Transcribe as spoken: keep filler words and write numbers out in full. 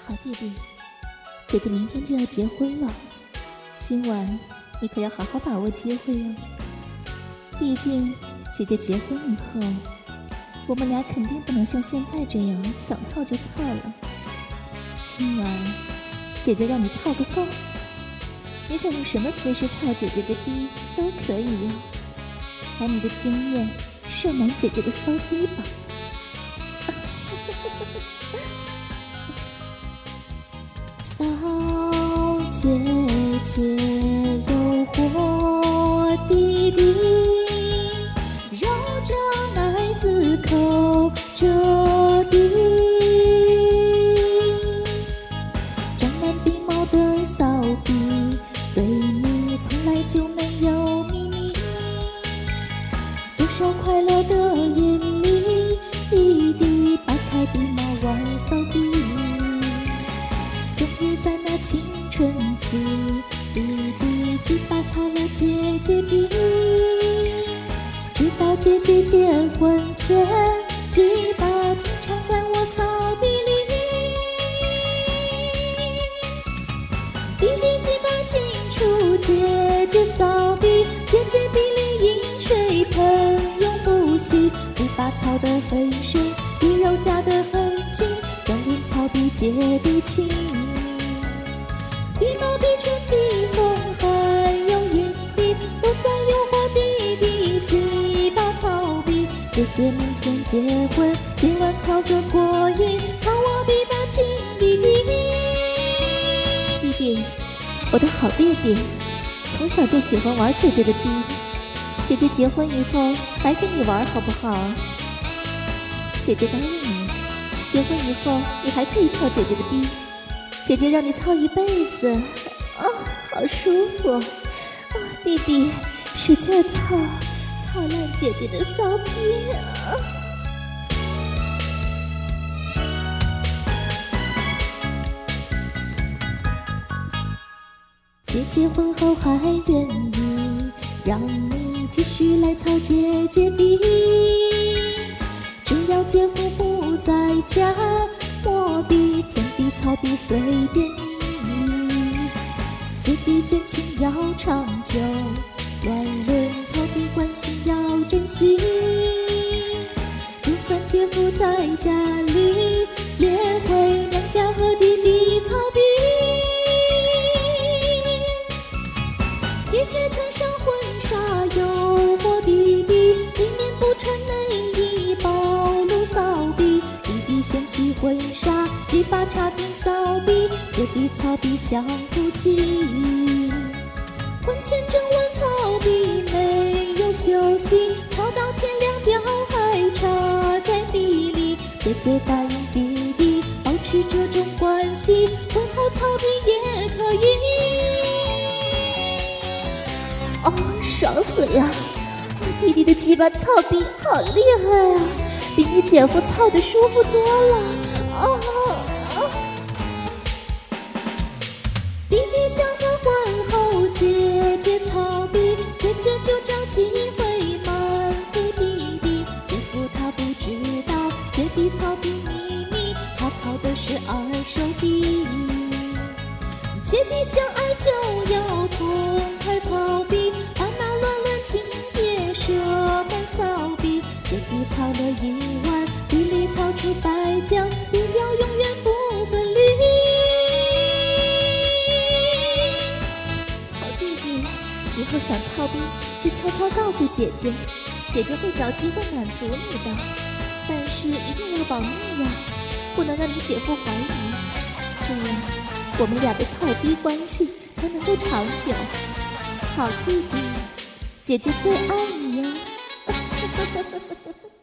好弟弟，姐姐明天就要结婚了，今晚你可要好好把握机会哦。毕竟姐姐结婚以后，我们俩肯定不能像现在这样想操就操了。今晚姐姐让你操个够，你想用什么姿势操姐姐的逼都可以呀，把你的经验射满姐姐的骚逼吧。骚姐姐诱惑弟弟，绕着奶子抠着地，长满鼻毛的骚逼，对你从来就没有秘密。多少快乐的夜里，弟弟扒开鼻毛玩骚逼。终于在那青春期，弟弟鸡巴操了姐姐逼，直到姐姐结婚前，鸡巴经常在我骚逼里。弟弟鸡巴进出姐姐骚逼，姐姐逼里饮水喷永不息，鸡巴操得很深，逼肉夹得很紧，让人操逼姐弟情。逼毛逼唇逼缝还有阴蒂，都在诱惑弟弟鸡巴操逼。姐姐明天结婚，今晚操个过瘾，操我逼吧亲弟弟。弟弟，我的好弟弟，从小就喜欢玩姐姐的逼，姐姐结婚以后还跟你玩好不好？姐姐答应你，结婚以后你还可以操姐姐的逼，姐姐让你操一辈子，啊，好舒服！啊，弟弟，使劲操，操烂姐姐的骚逼啊！姐姐婚后还愿意让你继续来操姐姐逼，只要姐夫不在家，摸逼偏逼操逼随便你。姐弟间情要长久，乱伦操逼关系要珍惜。就算姐夫在家里，也会娘家和弟弟操逼。姐姐穿上婚纱诱惑弟弟，里面不穿内衣暴露骚逼。弟弟掀起婚纱，鸡巴插进骚逼，姐弟操逼像夫妻。婚前整晚操逼没有休息，操到天亮吊还插在逼里。姐姐答应弟弟保持这种关系，婚后操逼也可以。哦，爽死了！弟弟的鸡巴操逼好厉害啊，比你姐夫操的舒服多了。哦，弟弟想和婚后姐姐操逼，姐姐就找机会满足弟弟。姐夫他不知道姐弟操逼秘密，他操的是二手逼。姐弟相爱就要痛快操逼，把那乱伦情也射满骚逼。姐弟操了一晚，逼里操出白浆，低调永远不分离。好弟弟，以后想操逼就悄悄告诉姐姐，姐姐会找机会满足你的，但是一定要保密呀，不能让你姐夫怀疑，这样我们俩的操逼关系才能够长久。好弟弟，姐姐最爱你哟！